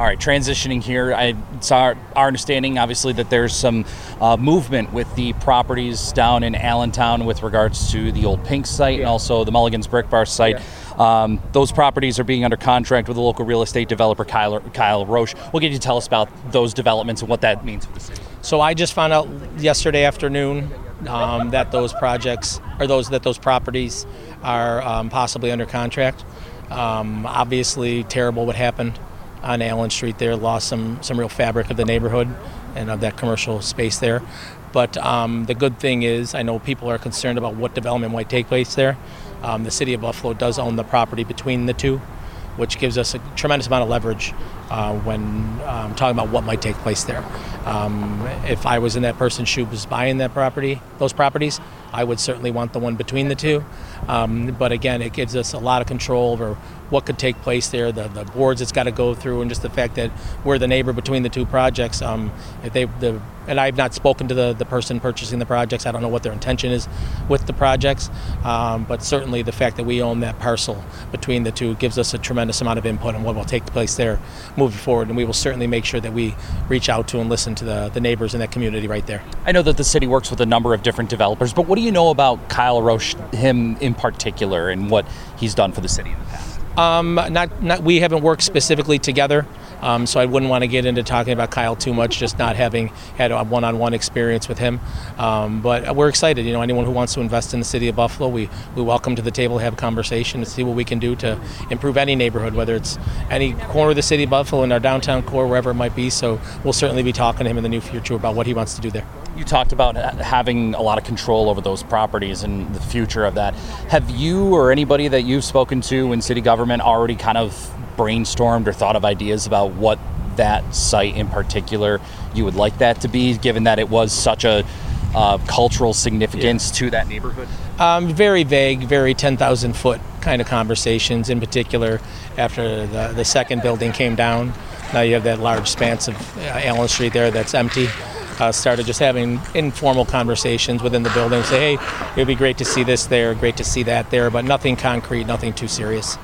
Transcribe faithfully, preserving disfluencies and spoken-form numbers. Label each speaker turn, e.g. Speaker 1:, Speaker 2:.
Speaker 1: All right, transitioning here, I, it's our, our understanding, obviously, that there's some uh, movement with the properties down in Allentown with regards to the old Pink site yeah. and also the Mulligan's Brick Bar site. Yeah. Um, those properties are being under contract with the local real estate developer, Kyle, Kyle Roche. We'll get you to tell us about those developments and what that means for the city.
Speaker 2: So I just found out yesterday afternoon um, that those projects, or those that those properties are um, possibly under contract. Um, obviously, terrible what happened on Allen Street there, lost some, some real fabric of the neighborhood and of that commercial space there. But um, the good thing is, I know people are concerned about what development might take place there. Um, the city of Buffalo does own the property between the two, which gives us a tremendous amount of leverage uh, when um, talking about what might take place there. Um, if I was in that person's shoes buying that property, those properties, I would certainly want the one between the two. Um, but again, it gives us a lot of control over what could take place there, the, the boards it's got to go through, and just the fact that we're the neighbor between the two projects. Um, if they, the, and I've not spoken to the, the person purchasing the projects. I don't know what their intention is with the projects, um, but certainly the fact that we own that parcel between the two gives us a tremendous amount of input on what will take place there moving forward, and we will certainly make sure that we reach out to and listen to the, the neighbors in that community right there.
Speaker 1: I know that the city works with a number of different developers, but what do you know about Kyle Roche, him in particular, and what he's done for the city in the past?
Speaker 2: Um, not, not, we haven't worked specifically together, um, so I wouldn't want to get into talking about Kyle too much, just not having had a one-on-one experience with him. Um, but we're excited. You know, anyone who wants to invest in the city of Buffalo, we, we welcome to the table to have a conversation and see what we can do to improve any neighborhood, whether it's any corner of the city of Buffalo, in our downtown core, wherever it might be. So we'll certainly be talking to him in the near future about what he wants to do there.
Speaker 1: You talked about having a lot of control over those properties and the future of that. Have you or anybody that you've spoken to in city government already kind of brainstormed or thought of ideas about what that site in particular you would like that to be, given that it was such a uh, cultural significance yeah. to that neighborhood?
Speaker 2: Um, very vague, very ten thousand foot kind of conversations, in particular after the, the second building came down. Now you have that large expanse of uh, Allen Street there that's empty. Uh, started just having informal conversations within the building. Say, hey, it would be great to see this there, great to see that there, but nothing concrete, nothing too serious.